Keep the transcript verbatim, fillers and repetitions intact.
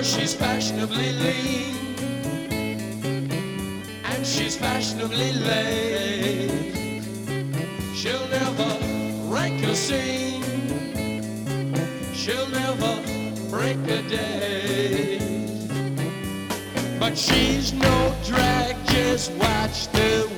she's fashionably lean, and she's fashionably late. She'll never rank a scene, she'll never break a day. But she's no drag, just watch the